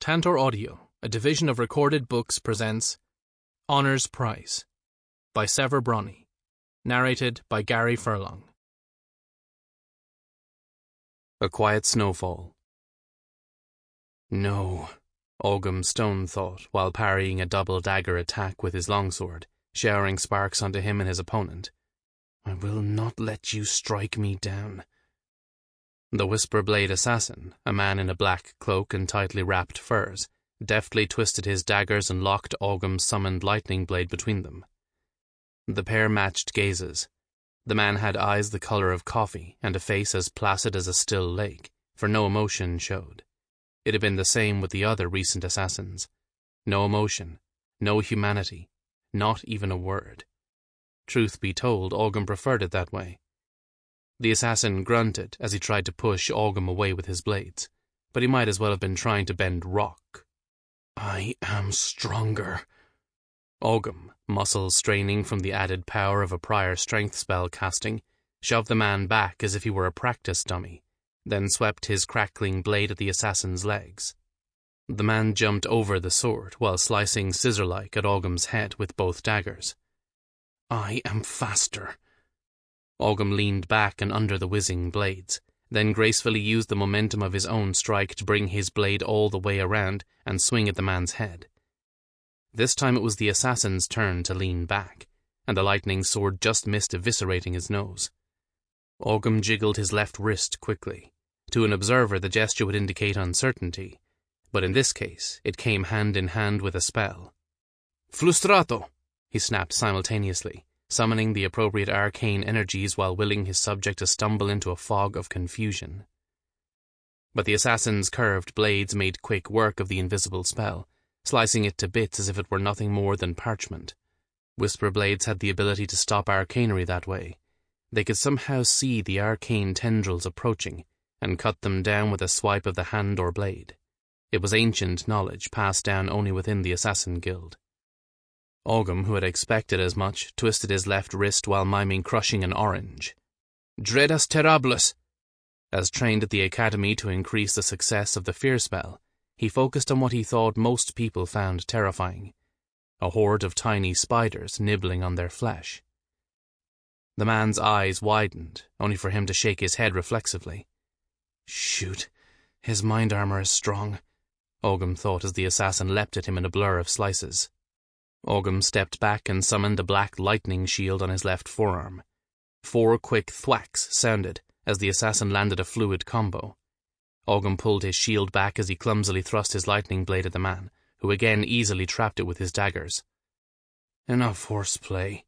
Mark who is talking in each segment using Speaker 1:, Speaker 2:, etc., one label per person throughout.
Speaker 1: Tantor Audio, a division of Recorded Books, presents Honour's Prize by Sever Bronnie, narrated by Gary Furlong. A quiet snowfall. No, Ogham Stone thought, while parrying a double dagger attack with his longsword, showering sparks onto him and his opponent. I will not let you strike me down. The Whisper Blade assassin, a man in a black cloak and tightly wrapped furs, deftly twisted his daggers and locked Ogham's summoned lightning blade between them. The pair matched gazes. The man had eyes the colour of coffee and a face as placid as a still lake, for no emotion showed. It had been the same with the other recent assassins. No emotion, no humanity, not even a word. Truth be told, Ogham preferred it that way. The assassin grunted as he tried to push Ogham away with his blades, but he might as well have been trying to bend rock. I am stronger. Ogham, muscles straining from the added power of a prior strength spell casting, shoved the man back as if he were a practice dummy, then swept his crackling blade at the assassin's legs. The man jumped over the sword while slicing scissor-like at Ogham's head with both daggers. I am faster. Ogham leaned back and under the whizzing blades, then gracefully used the momentum of his own strike to bring his blade all the way around and swing at the man's head. This time it was the assassin's turn to lean back, and the lightning sword just missed eviscerating his nose. Ogham jiggled his left wrist quickly. To an observer, the gesture would indicate uncertainty, but in this case, it came hand in hand with a spell. Frustrato! He snapped simultaneously, summoning the appropriate arcane energies while willing his subject to stumble into a fog of confusion. But the assassin's curved blades made quick work of the invisible spell, slicing it to bits as if it were nothing more than parchment. Whisper blades had the ability to stop arcanery that way. They could somehow see the arcane tendrils approaching, and cut them down with a swipe of the hand or blade. It was ancient knowledge passed down only within the Assassin Guild. Ogham, who had expected as much, twisted his left wrist while miming crushing an orange. Dredas Terribilis! As trained at the academy to increase the success of the fear spell, he focused on what he thought most people found terrifying: a horde of tiny spiders nibbling on their flesh. The man's eyes widened, only for him to shake his head reflexively. Shoot, his mind armor is strong, Ogham thought as the assassin leapt at him in a blur of slices. Ogham stepped back and summoned a black lightning shield on his left forearm. 4 quick thwacks sounded as the assassin landed a fluid combo. Ogham pulled his shield back as he clumsily thrust his lightning blade at the man, who again easily trapped it with his daggers. Enough horseplay.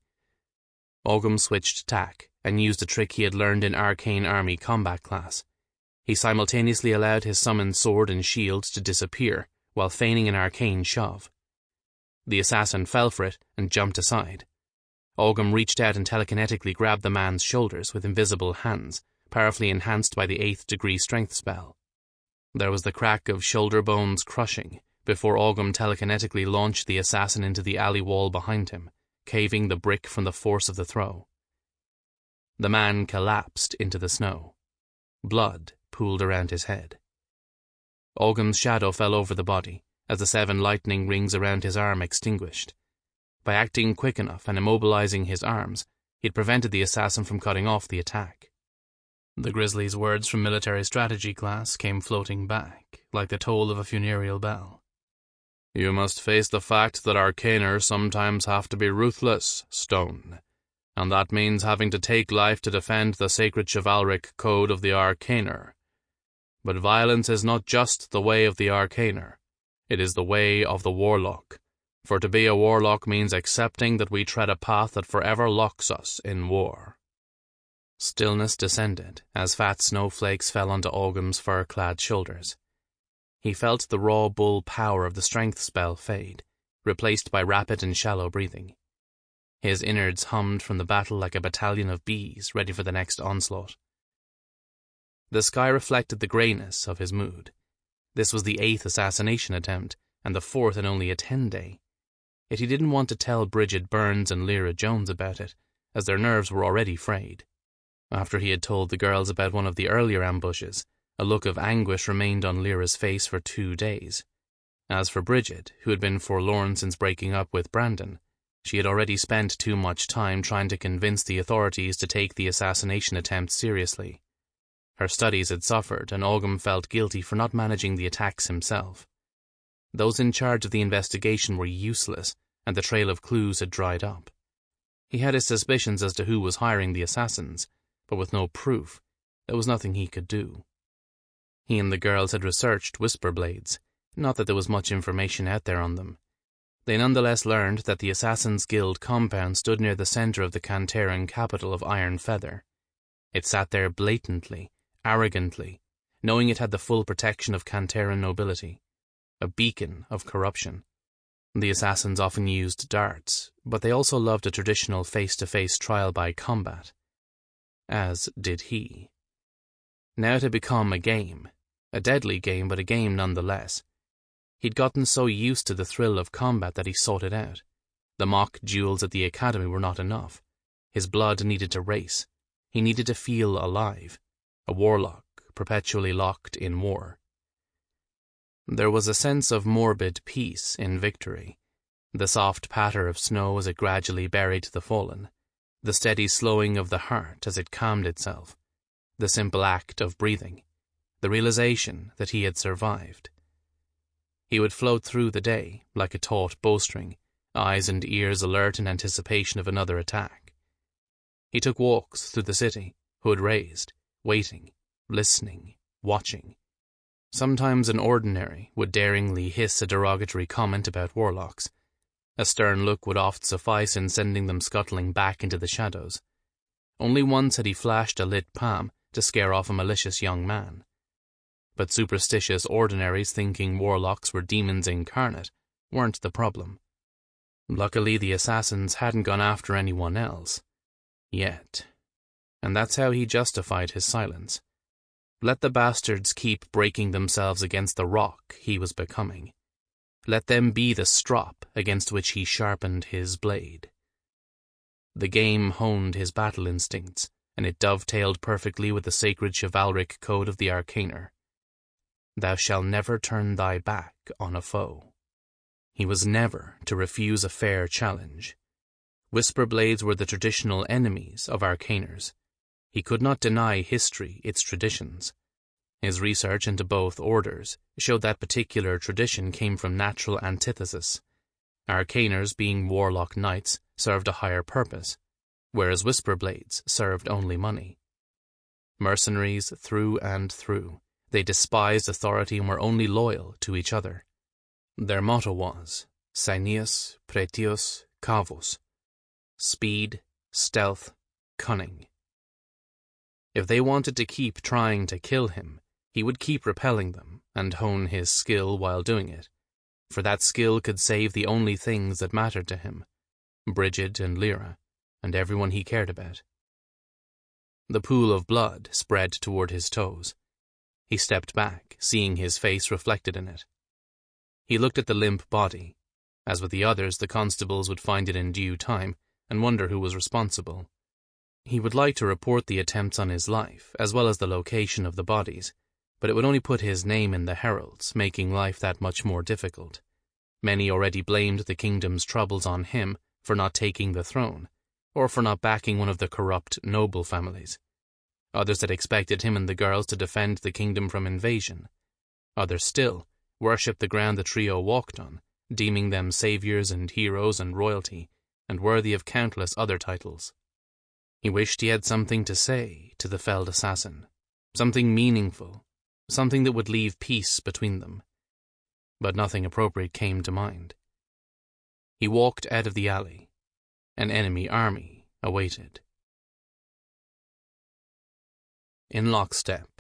Speaker 1: Ogham switched tack and used a trick he had learned in Arcane Army combat class. He simultaneously allowed his summoned sword and shield to disappear while feigning an arcane shove. The assassin fell for it and jumped aside. Ogham reached out and telekinetically grabbed the man's shoulders with invisible hands, powerfully enhanced by the 8th degree strength spell. There was the crack of shoulder bones crushing before Ogham telekinetically launched the assassin into the alley wall behind him, caving the brick from the force of the throw. The man collapsed into the snow. Blood pooled around his head. Ogham's shadow fell over the body, as the 7 lightning rings around his arm extinguished. By acting quick enough and immobilizing his arms, he had prevented the assassin from cutting off the attack. The Grizzly's words from military strategy class came floating back, like the toll of a funereal bell. You must face the fact that Arcaners sometimes have to be ruthless, Stone, and that means having to take life to defend the sacred chivalric code of the Arcaner. But violence is not just the way of the Arcaner. It is the way of the warlock, for to be a warlock means accepting that we tread a path that forever locks us in war. Stillness descended as fat snowflakes fell onto Ogham's fur-clad shoulders. He felt the raw bull power of the strength spell fade, replaced by rapid and shallow breathing. His innards hummed from the battle like a battalion of bees ready for the next onslaught. The sky reflected the greyness of his mood. This was the 8th assassination attempt, and the 4th in only a 10-day. Yet he didn't want to tell Bridget Burns and Lyra Jones about it, as their nerves were already frayed. After he had told the girls about one of the earlier ambushes, a look of anguish remained on Lyra's face for 2 days. As for Bridget, who had been forlorn since breaking up with Brandon, she had already spent too much time trying to convince the authorities to take the assassination attempt seriously. Her studies had suffered, and Ogham felt guilty for not managing the attacks himself. Those in charge of the investigation were useless, and the trail of clues had dried up. He had his suspicions as to who was hiring the assassins, but with no proof, there was nothing he could do. He and the girls had researched Whisperblades, not that there was much information out there on them. They nonetheless learned that the Assassin's Guild compound stood near the center of the Canteran capital of Iron Feather. It sat there blatantly, arrogantly, knowing it had the full protection of Canteran nobility, a beacon of corruption. The assassins often used darts, but they also loved a traditional face-to-face trial by combat. As did he. Now it had become a game, a deadly game, but a game nonetheless. He'd gotten so used to the thrill of combat that he sought it out. The mock duels at the academy were not enough. His blood needed to race. He needed to feel alive, a warlock perpetually locked in war. There was a sense of morbid peace in victory. The soft patter of snow as it gradually buried the fallen, the steady slowing of the heart as it calmed itself, the simple act of breathing, the realization that he had survived. He would float through the day like a taut bowstring, eyes and ears alert in anticipation of another attack. He took walks through the city, hood raised, waiting, listening, watching. Sometimes an ordinary would daringly hiss a derogatory comment about warlocks. A stern look would oft suffice in sending them scuttling back into the shadows. Only once had he flashed a lit palm to scare off a malicious young man. But superstitious ordinaries thinking warlocks were demons incarnate weren't the problem. Luckily, the assassins hadn't gone after anyone else. Yet. And that's how he justified his silence. Let the bastards keep breaking themselves against the rock he was becoming. Let them be the strop against which he sharpened his blade. The game honed his battle instincts, and it dovetailed perfectly with the sacred chivalric code of the Arcaner. Thou shalt never turn thy back on a foe. He was never to refuse a fair challenge. Whisperblades were the traditional enemies of Arcaners. He could not deny history its traditions. His research into both orders showed that particular tradition came from natural antithesis. Arcaners, being warlock knights, served a higher purpose, whereas Whisperblades served only money. Mercenaries through and through, they despised authority and were only loyal to each other. Their motto was, Saenius Pretius Cavus, speed, stealth, cunning. If they wanted to keep trying to kill him, he would keep repelling them and hone his skill while doing it, for that skill could save the only things that mattered to him, Bridget and Lyra, and everyone he cared about. The pool of blood spread toward his toes. He stepped back, seeing his face reflected in it. He looked at the limp body. As with the others, the constables would find it in due time and wonder who was responsible. He would like to report the attempts on his life, as well as the location of the bodies, but it would only put his name in the heralds, making life that much more difficult. Many already blamed the kingdom's troubles on him for not taking the throne, or for not backing one of the corrupt noble families. Others had expected him and the girls to defend the kingdom from invasion. Others still worshipped the ground the trio walked on, deeming them saviors and heroes and royalty, and worthy of countless other titles. He wished he had something to say to the felled assassin, something meaningful, something that would leave peace between them. But nothing appropriate came to mind. He walked out of the alley. An enemy army awaited. In lockstep.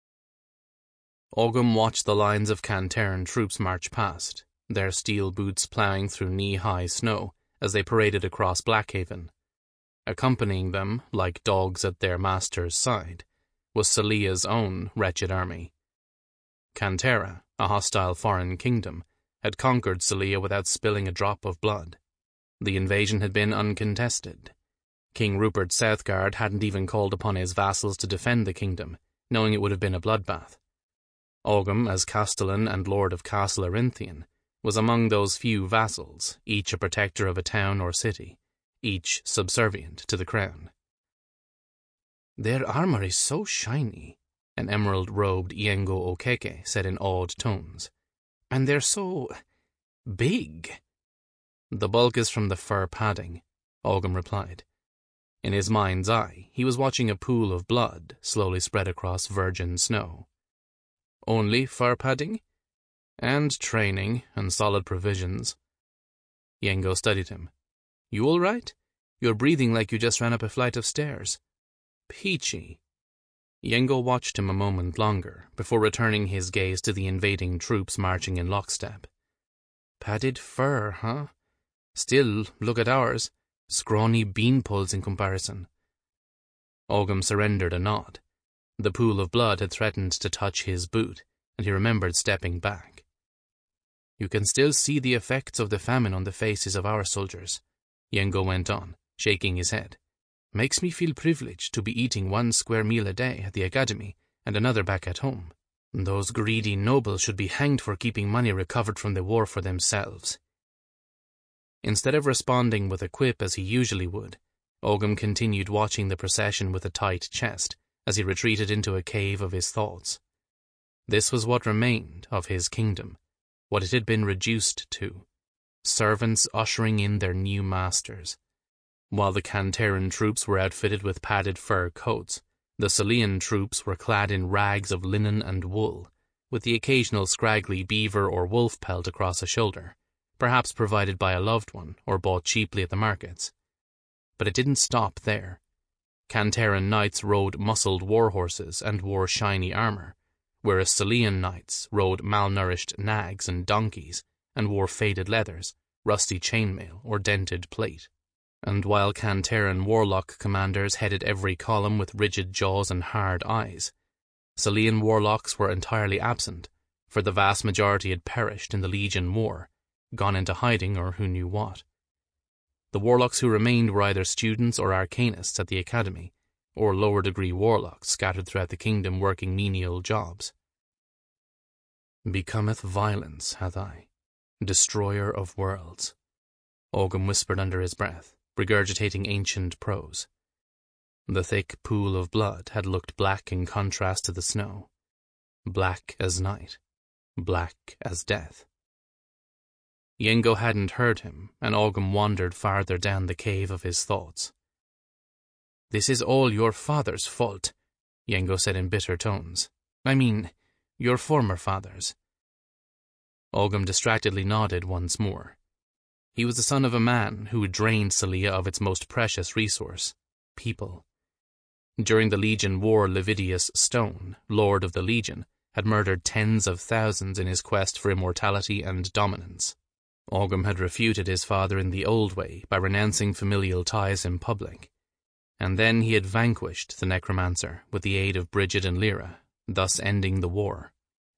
Speaker 1: Ogham watched the lines of Canteran troops march past, their steel boots ploughing through knee-high snow as they paraded across Blackhaven. Accompanying them, like dogs at their master's side, was Celia's own wretched army. Cantera, a hostile foreign kingdom, had conquered Celia without spilling a drop of blood. The invasion had been uncontested. King Rupert Southguard hadn't even called upon his vassals to defend the kingdom, knowing it would have been a bloodbath. Ogham, as Castellan and Lord of Castle Arinthian, was among those few vassals, each a protector of a town or city, each subservient to the crown. "Their armor is so shiny," an emerald-robed Iengo Okeke said in awed tones. "And they're so big." "The bulk is from the fur padding," Ogham replied. In his mind's eye, he was watching a pool of blood slowly spread across virgin snow. "Only fur padding? And training, and solid provisions." Iengo studied him. "You all right? You're breathing like you just ran up a flight of stairs." "Peachy." Iengo watched him a moment longer before returning his gaze to the invading troops marching in lockstep. "Padded fur, huh? Still, look at ours. Scrawny beanpoles in comparison." Ogham surrendered a nod. The pool of blood had threatened to touch his boot, and he remembered stepping back. "You can still see the effects of the famine on the faces of our soldiers," Iengo went on, shaking his head. "Makes me feel privileged to be eating 1 square meal a day at the academy and another back at home. Those greedy nobles should be hanged for keeping money recovered from the war for themselves." Instead of responding with a quip as he usually would, Ogham continued watching the procession with a tight chest as he retreated into a cave of his thoughts. This was what remained of his kingdom, what it had been reduced to: servants ushering in their new masters. While the Canteran troops were outfitted with padded fur coats, the Salian troops were clad in rags of linen and wool, with the occasional scraggly beaver or wolf pelt across a shoulder, perhaps provided by a loved one or bought cheaply at the markets. But it didn't stop there. Canteran knights rode muscled war horses and wore shiny armor, whereas Salian knights rode malnourished nags and donkeys and wore faded leathers, rusty chainmail, or dented plate. And while Canteran warlock commanders headed every column with rigid jaws and hard eyes, Salian warlocks were entirely absent, for the vast majority had perished in the Legion War, gone into hiding or who knew what. The warlocks who remained were either students or arcanists at the academy, or lower-degree warlocks scattered throughout the kingdom working menial jobs. "Becometh violence, hath I, destroyer of worlds," Ogham whispered under his breath, regurgitating ancient prose. The thick pool of blood had looked black in contrast to the snow. Black as night. Black as death. Iengo hadn't heard him, and Ogham wandered farther down the cave of his thoughts. "This is all your father's fault," Iengo said in bitter tones. "I mean, your former father's." Ogham distractedly nodded once more. He was the son of a man who had drained Sellia of its most precious resource, people. During the Legion War, Lividius Stone, Lord of the Legion, had murdered tens of thousands in his quest for immortality and dominance. Ogham had refuted his father in the old way by renouncing familial ties in public, and then he had vanquished the necromancer with the aid of Brigid and Lyra, thus ending the war.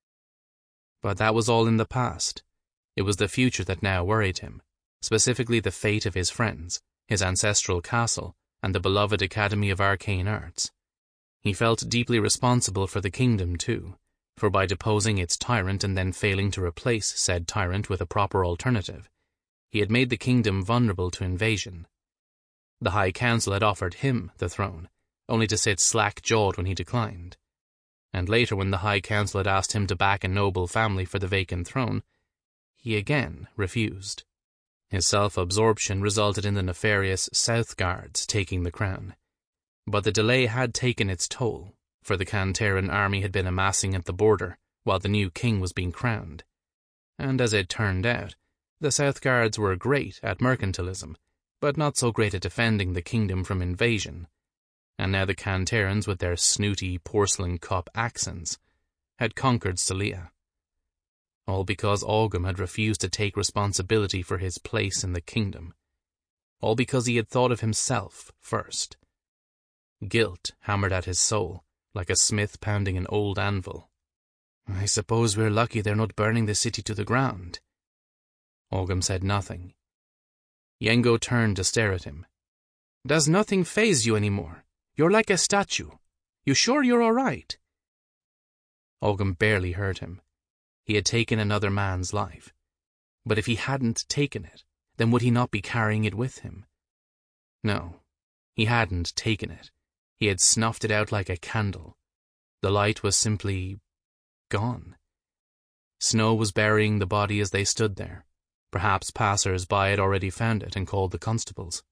Speaker 1: But that was all in the past. It was the future that now worried him, specifically the fate of his friends, his ancestral castle, and the beloved Academy of Arcane Arts. He felt deeply responsible for the kingdom, too, for by deposing its tyrant and then failing to replace said tyrant with a proper alternative, he had made the kingdom vulnerable to invasion. The High Council had offered him the throne, only to sit slack-jawed when he declined. And later, when the High Council had asked him to back a noble family for the vacant throne, he again refused. His self-absorption resulted in the nefarious South Guards taking the crown. But the delay had taken its toll, for the Canteran army had been amassing at the border while the new king was being crowned. And as it turned out, the South Guards were great at mercantilism, but not so great at defending the kingdom from invasion. And now the Canterans, with their snooty porcelain cup accents, had conquered Sellia. All because Ogham had refused to take responsibility for his place in the kingdom. All because he had thought of himself first. Guilt hammered at his soul, like a smith pounding an old anvil. "I suppose we're lucky they're not burning the city to the ground." Ogham said nothing. Iengo turned to stare at him. "Does nothing faze you anymore? You're like a statue. You sure you're all right?" Ogham barely heard him. He had taken another man's life. But if he hadn't taken it, then would he not be carrying it with him? No, he hadn't taken it. He had snuffed it out like a candle. The light was simply gone. Snow was burying the body as they stood there. Perhaps passers-by had already found it and called the constables.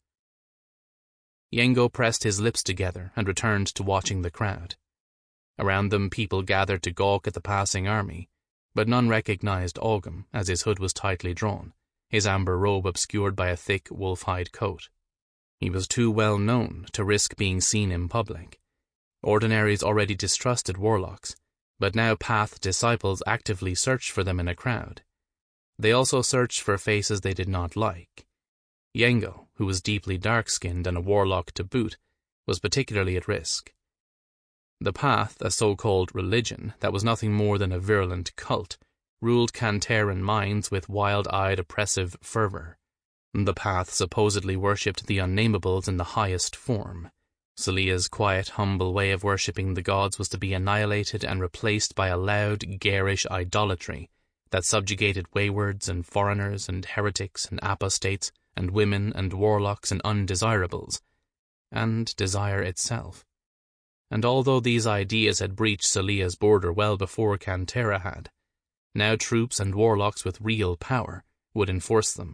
Speaker 1: Yengo pressed his lips together and returned to watching the crowd. Around them people gathered to gawk at the passing army, but none recognized Ogham as his hood was tightly drawn, his amber robe obscured by a thick wolf-hide coat. He was too well known to risk being seen in public. Ordinaries already distrusted warlocks, but now Path disciples actively searched for them in a crowd. They also searched for faces they did not like. Yengo, who was deeply dark-skinned and a warlock to boot, was particularly at risk. The Path, a so-called religion that was nothing more than a virulent cult, ruled Canteran minds with wild-eyed oppressive fervor. The Path supposedly worshipped the unnamables in the highest form. Celia's quiet, humble way of worshipping the gods was to be annihilated and replaced by a loud, garish idolatry that subjugated waywards and foreigners and heretics and apostates and women and warlocks and undesirables, and desire itself. And although these ideas had breached Celia's border well before Cantera had, now troops and warlocks with real power would enforce them.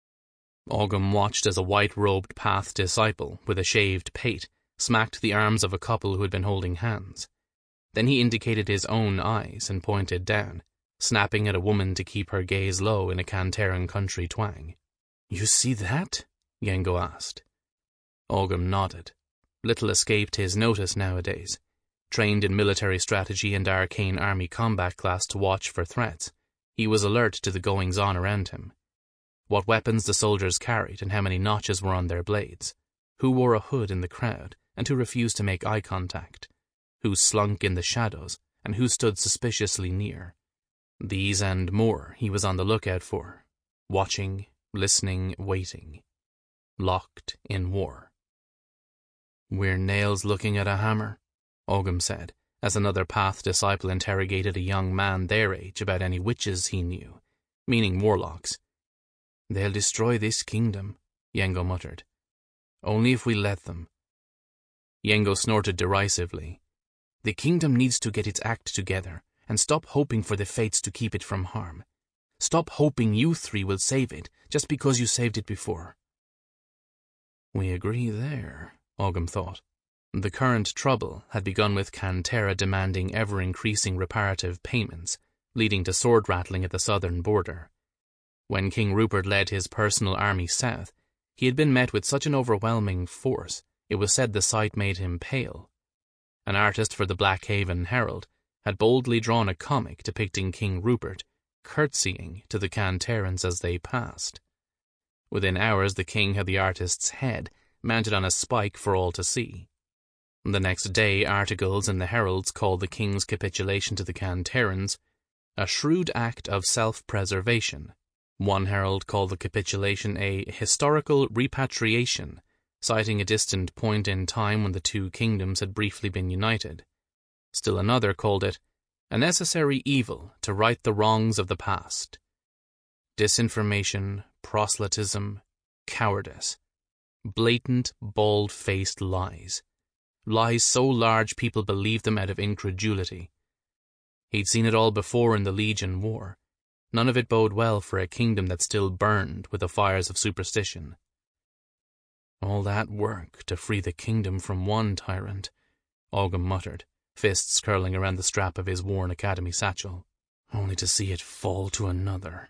Speaker 1: Ogham watched as a white-robed Path disciple with a shaved pate smacked the arms of a couple who had been holding hands. Then he indicated his own eyes and pointed down, snapping at a woman to keep her gaze low in a Canteran country twang. "You see that?" Yengo asked. Ogham nodded. Little escaped his notice nowadays. Trained in military strategy and arcane army combat class to watch for threats, he was alert to the goings-on around him. What weapons the soldiers carried and how many notches were on their blades. Who wore a hood in the crowd and who refused to make eye contact. Who slunk in the shadows and who stood suspiciously near. These and more he was on the lookout for. Watching, listening, waiting. Locked in war. "We're nails looking at a hammer," Ogham said, as another Path disciple interrogated a young man their age about any witches he knew, meaning warlocks. "They'll destroy this kingdom," Yengo muttered. "Only if we let them." Yengo snorted derisively. "The kingdom needs to get its act together and stop hoping for the fates to keep it from harm. Stop hoping you three will save it just because you saved it before." We agree there, Ogham thought. The current trouble had begun with Cantera demanding ever-increasing reparative payments, leading to sword-rattling at the southern border. When King Rupert led his personal army south, he had been met with such an overwhelming force, it was said the sight made him pale. An artist for the Blackhaven Herald had boldly drawn a comic depicting King Rupert curtsying to the Canterans as they passed. Within hours the king had the artist's head mounted on a spike for all to see. The next day articles in the Heralds called the king's capitulation to the Canterans a shrewd act of self-preservation. One herald called the capitulation a historical repatriation, citing a distant point in time when the two kingdoms had briefly been united. Still another called it a necessary evil to right the wrongs of the past. Disinformation, proselytism, cowardice. Blatant, bald-faced lies. Lies so large people believed them out of incredulity. He'd seen it all before in the Legion War. None of it bode well for a kingdom that still burned with the fires of superstition. All that work to free the kingdom from one tyrant, Ogham muttered, fists curling around the strap of his worn academy satchel, only to see it fall to another.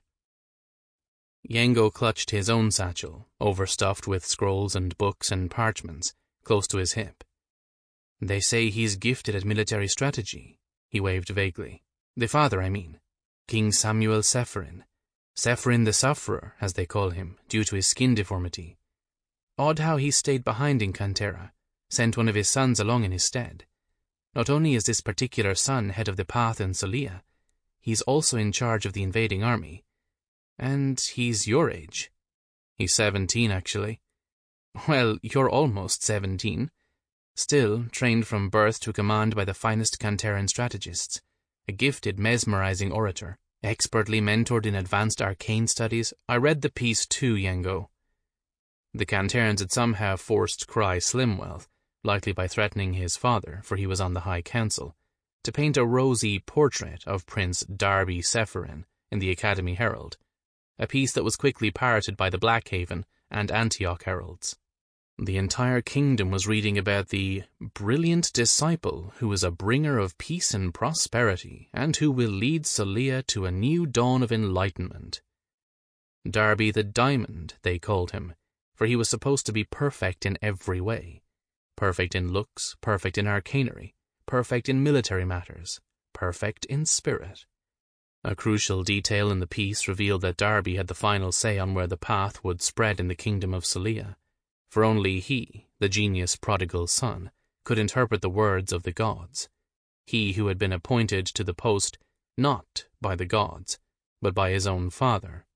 Speaker 1: Yengo clutched his own satchel, overstuffed with scrolls and books and parchments, close to his hip. "They say he's gifted at military strategy," he waved vaguely. "The father, I mean. King Samuel Sephirin. Sephirin the Sufferer, as they call him, due to his skin deformity. Odd how he stayed behind in Cantera, sent one of his sons along in his stead. Not only is this particular son head of the Path in Celia, he's also in charge of the invading army. And he's your age. He's 17, actually. Well, you're almost 17. Still, trained from birth to command by the finest Canteran strategists. A gifted, mesmerizing orator, Expertly mentored in advanced arcane studies, I read the piece too, Yengo. The Canterans had somehow forced Cry Slimwealth, likely by threatening his father, for he was on the High Council, to paint a rosy portrait of Prince Darby Sephirin in the Academy Herald, a piece that was quickly parroted by the Blackhaven and Antioch Heralds. The entire kingdom was reading about the brilliant disciple who is a bringer of peace and prosperity, and who will lead Sellia to a new dawn of enlightenment. Darby the Diamond, they called him, for he was supposed to be perfect in every way. Perfect in looks, perfect in arcanery, perfect in military matters, perfect in spirit. A crucial detail in the piece revealed that Darby had the final say on where the path would spread in the kingdom of Sellia, for only he, the genius prodigal son, could interpret the words of the gods, he who had been appointed to the post not by the gods, but by his own father.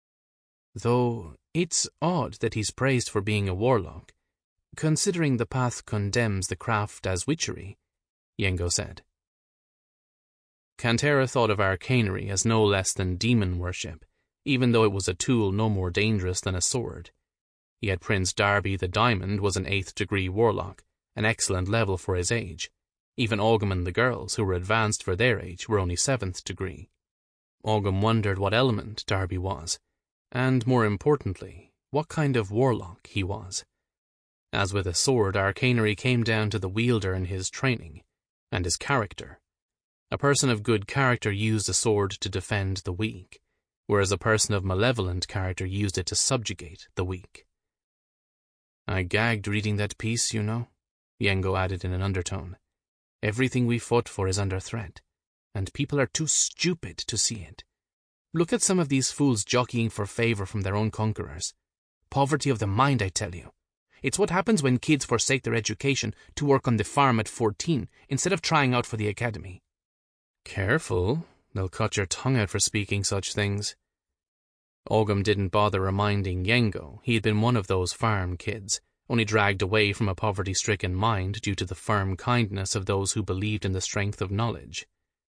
Speaker 1: Though it's odd that he's praised for being a warlock, considering the path condemns the craft as witchery, Yengo said. Cantera thought of arcanery as no less than demon worship, even though it was a tool no more dangerous than a sword. Yet Prince Darby the Diamond was an 8th degree warlock, an excellent level for his age. Even Ogham and the girls, who were advanced for their age, were only 7th degree. Ogham wondered what element Darby was, and more importantly, what kind of warlock he was. As with a sword, arcanery came down to the wielder and his training, and his character. A person of good character used a sword to defend the weak, whereas a person of malevolent character used it to subjugate the weak. I gagged reading that piece, you know, Yengo added in an undertone. Everything we fought for is under threat, and people are too stupid to see it. Look at some of these fools jockeying for favor from their own conquerors. Poverty of the mind, I tell you. It's what happens when kids forsake their education to work on the farm at 14 instead of trying out for the academy. Careful, they'll cut your tongue out for speaking such things. Ogham didn't bother reminding Yengo he had been one of those farm kids, only dragged away from a poverty-stricken mind due to the firm kindness of those who believed in the strength of knowledge.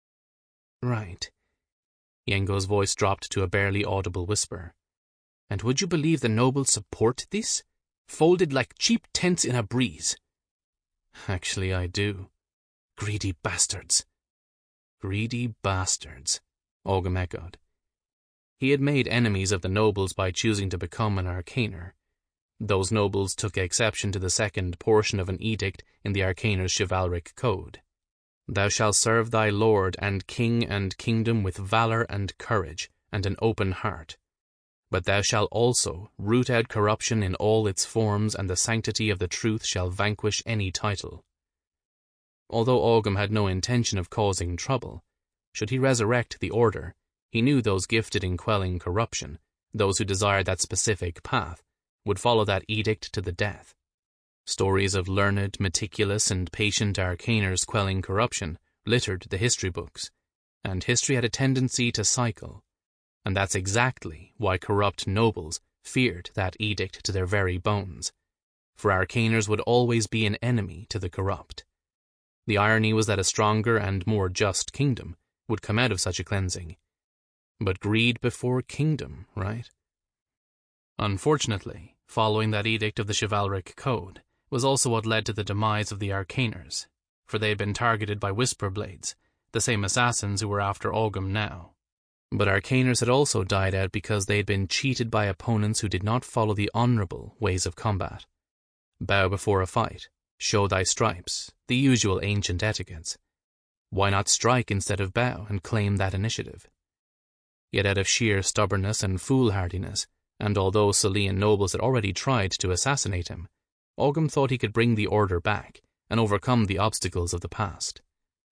Speaker 1: Right. Yengo's voice dropped to a barely audible whisper. And would you believe the nobles support this? Folded like cheap tents in a breeze. Actually, I do. Greedy bastards. Greedy bastards, Ogham echoed. He had made enemies of the nobles by choosing to become an arcaner. Those nobles took exception to the second portion of an edict in the arcaner's chivalric code. Thou shalt serve thy lord and king and kingdom with valor and courage and an open heart. But thou shalt also root out corruption in all its forms, and the sanctity of the truth shall vanquish any title. Although Ogham had no intention of causing trouble, should he resurrect the order, he knew those gifted in quelling corruption, those who desired that specific path, would follow that edict to the death. Stories of learned, meticulous, and patient arcaners quelling corruption littered the history books, and history had a tendency to cycle, and that's exactly why corrupt nobles feared that edict to their very bones, for arcaners would always be an enemy to the corrupt. The irony was that a stronger and more just kingdom would come out of such a cleansing. But greed before kingdom, right? Unfortunately, following that edict of the chivalric code was also what led to the demise of the arcaners, for they had been targeted by Whisperblades, the same assassins who were after Ogham now. But arcaners had also died out because they had been cheated by opponents who did not follow the honorable ways of combat. Bow before a fight, show thy stripes, the usual ancient etiquettes. Why not strike instead of bow and claim that initiative? Yet out of sheer stubbornness and foolhardiness, and although Sellian nobles had already tried to assassinate him, Ogham thought he could bring the order back and overcome the obstacles of the past.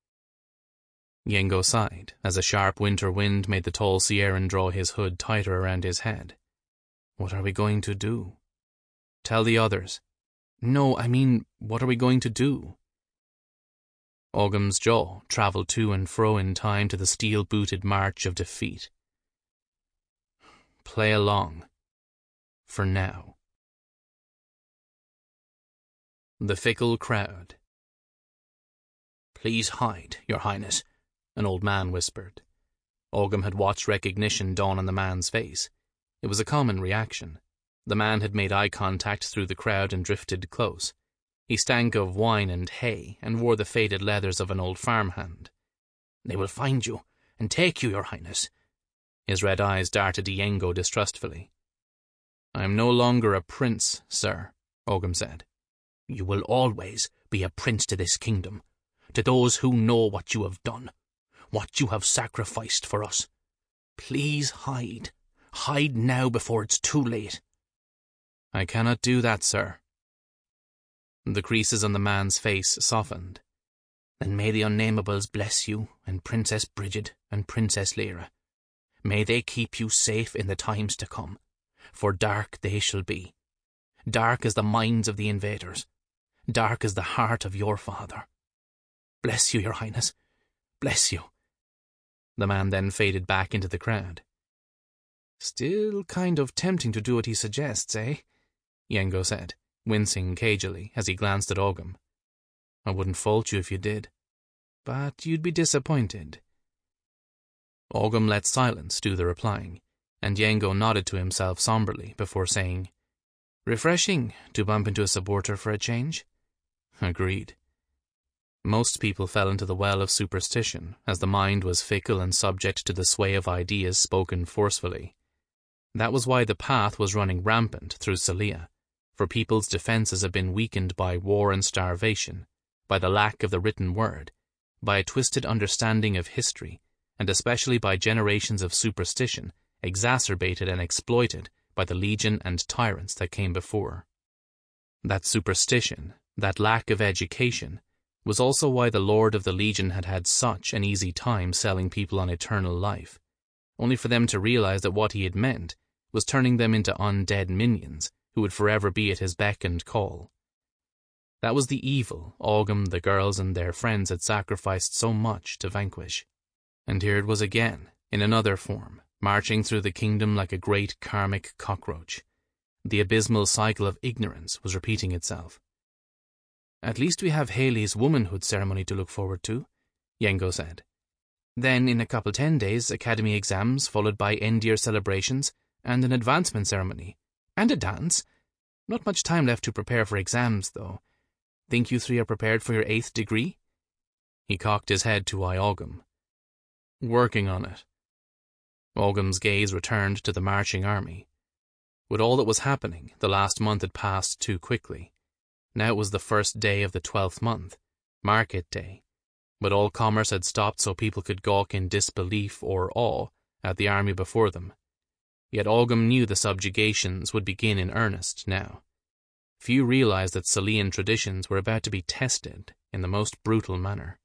Speaker 1: Yengo sighed as a sharp winter wind made the tall Sierran draw his hood tighter around his head. What are we going to do? Tell the others. No, I mean, what are we going to do? Ogham's jaw travelled to and fro in time to the steel-booted march of defeat. Play along. For now. The fickle crowd. Please hide, Your Highness, an old man whispered. Ogham had watched recognition dawn on the man's face. It was a common reaction. The man had made eye contact through the crowd and drifted close. He stank of wine and hay, and wore the faded leathers of an old farmhand. "They will find you, and take you, your highness." His red eyes darted to Yengo distrustfully. "I am no longer a prince, sir," Ogham said. "You will always be a prince to this kingdom, to those who know what you have done, what you have sacrificed for us. Please hide. Hide now before it's too late." "I cannot do that, sir." The creases on the man's face softened. "Then may the Unnamables bless you, and Princess Brigid, and Princess Lyra. May they keep you safe in the times to come, for dark they shall be. Dark as the minds of the invaders, dark as the heart of your father. Bless you, your highness. Bless you." The man then faded back into the crowd. "Still kind of tempting to do what he suggests, eh?" Yengo said, wincing cagily as he glanced at Ogham. "I wouldn't fault you if you did, but you'd be disappointed." Ogham let silence do the replying, and Yengo nodded to himself somberly before saying, "Refreshing to bump into a supporter for a change." Agreed. Most people fell into the well of superstition, as the mind was fickle and subject to the sway of ideas spoken forcefully. That was why the path was running rampant through Sellia, for people's defenses had been weakened by war and starvation, by the lack of the written word, by a twisted understanding of history, and especially by generations of superstition exacerbated and exploited by the legion and tyrants that came before. That superstition, that lack of education, was also why the Lord of the Legion had had such an easy time selling people on eternal life, only for them to realize that what he had meant was turning them into undead minions who would forever be at his beck and call. That was the evil Ogham, the girls, and their friends had sacrificed so much to vanquish. And here it was again, in another form, marching through the kingdom like a great karmic cockroach. The abysmal cycle of ignorance was repeating itself. "At least we have Haley's womanhood ceremony to look forward to," Yengo said. "Then, in a couple 10 days, academy exams, followed by end-year celebrations, and an advancement ceremony. And a dance. Not much time left to prepare for exams, though. Think you three are prepared for your 8th degree?" He cocked his head to eye Ogham. "Working on it." Ogham's gaze returned to the marching army. With all that was happening, the last month had passed too quickly. Now it was the first day of the 12th month, Market Day, but all commerce had stopped so people could gawk in disbelief or awe at the army before them. Yet Ogham knew the subjugations would begin in earnest now. Few realized that Sellian traditions were about to be tested in the most brutal manner.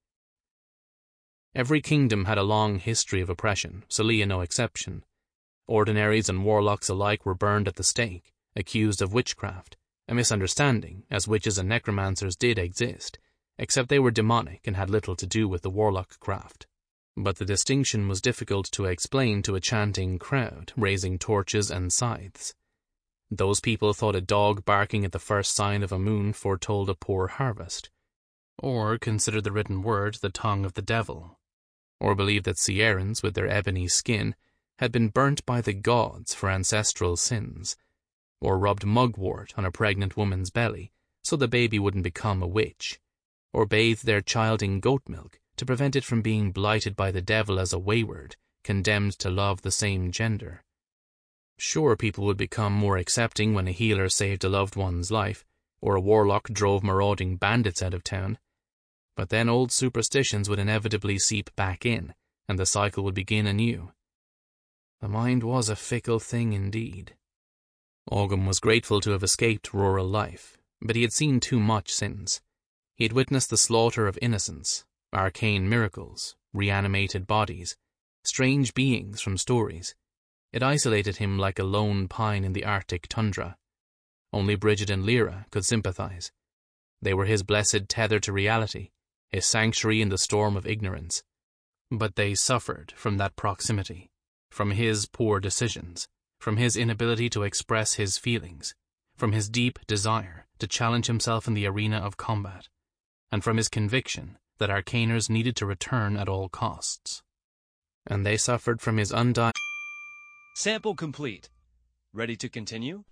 Speaker 1: Every kingdom had a long history of oppression, Sellia no exception. Ordinaries and warlocks alike were burned at the stake, accused of witchcraft, a misunderstanding, as witches and necromancers did exist, except they were demonic and had little to do with the warlock craft. But the distinction was difficult to explain to a chanting crowd, raising torches and scythes. Those people thought a dog barking at the first sign of a moon foretold a poor harvest, or considered the written word the tongue of the devil, or believed that Sierrans, with their ebony skin, had been burnt by the gods for ancestral sins, or rubbed mugwort on a pregnant woman's belly so the baby wouldn't become a witch, or bathed their child in goat milk to prevent it from being blighted by the devil as a wayward, condemned to love the same gender. Sure, people would become more accepting when a healer saved a loved one's life, or a warlock drove marauding bandits out of town, but then old superstitions would inevitably seep back in, and the cycle would begin anew. The mind was a fickle thing indeed. Ogham was grateful to have escaped rural life, but he had seen too much since. He had witnessed the slaughter of innocents, arcane miracles, reanimated bodies, strange beings from stories. It isolated him like a lone pine in the Arctic tundra. Only Brigid and Lyra could sympathize. They were his blessed tether to reality, his sanctuary in the storm of ignorance. But they suffered from that proximity, from his poor decisions, from his inability to express his feelings, from his deep desire to challenge himself in the arena of combat, and from his conviction that Arcaners needed to return at all costs. and they suffered from his undying.
Speaker 2: Sample complete. Ready to continue?